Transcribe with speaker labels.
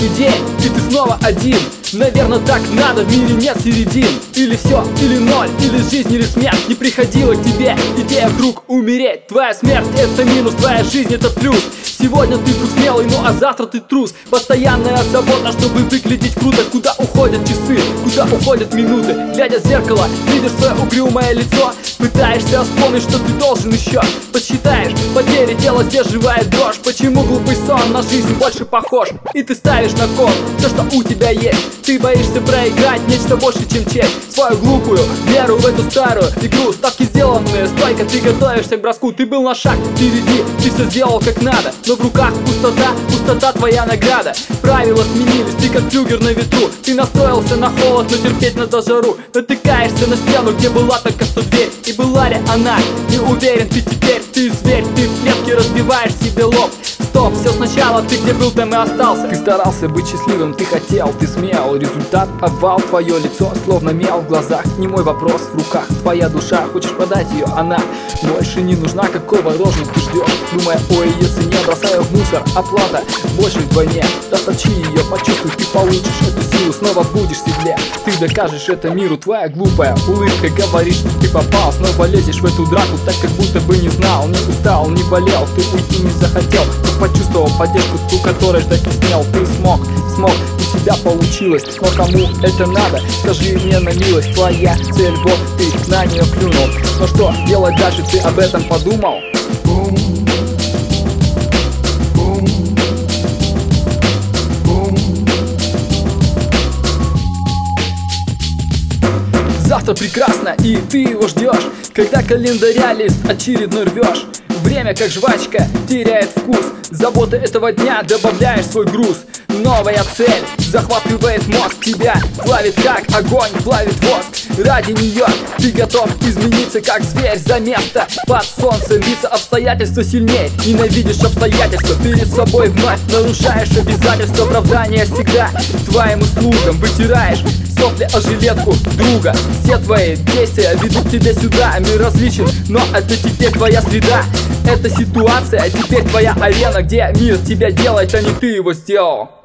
Speaker 1: яркий день, и ты снова один. Наверное, так надо, в мире нет середин. Или все, или ноль, или жизнь, или смерть. Не приходила к тебе идея вдруг умереть. Твоя смерть — это минус, твоя жизнь — это плюс. Сегодня ты вдруг смелый, ну а завтра ты трус. Постоянная забота, чтобы выглядеть круто. Куда уходят часы, куда уходят минуты? Глядя в зеркало, видишь свое угрюмое лицо. Пытаешься вспомнить, что ты должен еще. Подсчитаешь потери, тело сдерживает дрожь. Почему глупый сон на жизнь больше похож? И ты ставишь на кон все, что у тебя есть. Ты боишься проиграть нечто больше, чем честь. Свою глупую веру в эту старую игру. Ставки сделанные, стойко ты готовишься к броску. Ты был на шаг впереди, ты все сделал как надо. Но в руках пустота, пустота твоя награда. Правила сменились, ты как флюгер на ветру. Ты настроился на холод, но терпеть надо жару. Натыкаешься на стену, где была только что дверь. И была ли она? Не уверен ты теперь. Ты зверь, ты в клетке разбиваешь себе лоб. Стоп, все сначала, ты где был, там и остался. Ты старался быть счастливым, ты хотел, ты смел. Результат — обвал, твое лицо словно мел в глазах. Не мой вопрос, в руках твоя душа. Хочешь продать ее, она больше не нужна. Какого рожна ты ждешь, думая о ее цене? Бросаю в мусор, оплата больше вдвойне. Растопчи ее, почувствуй, ты получишь эту силу. Снова будешь в седле, ты докажешь это миру. Твоя глупая улыбка говорит, что ты попал. Снова лезешь в эту драку, так как будто бы не знал. Не устал, не болел, ты уйти не захотел. Почувствовал поддержку, ту, которой ждать не смел. Ты смог, у тебя получилось. Но кому это надо? Скажи мне на милость. Твоя цель, вот ты на нее клюнул. Но что делать дальше, ты об этом подумал? Завтра прекрасно, и ты его ждешь. Когда календаря лист очередной рвешь. Время, как жвачка, теряет вкус. Заботы этого дня добавляешь свой груз. Новая цель захватывает мозг. Тебя плавит, как огонь плавит воск. Ради нее ты готов измениться, как зверь за место. Под солнцем биться, обстоятельства сильнее. Ненавидишь обстоятельства, перед собой вновь нарушаешь обязательства. Оправдания всегда твоим услугам. Вытираешь сопли о жилетку друга. Все твои действия ведут тебя сюда. Мир различен, но это теперь твоя среда. Это ситуация, а теперь твоя арена, где мир тебя делает, а не ты его сделал.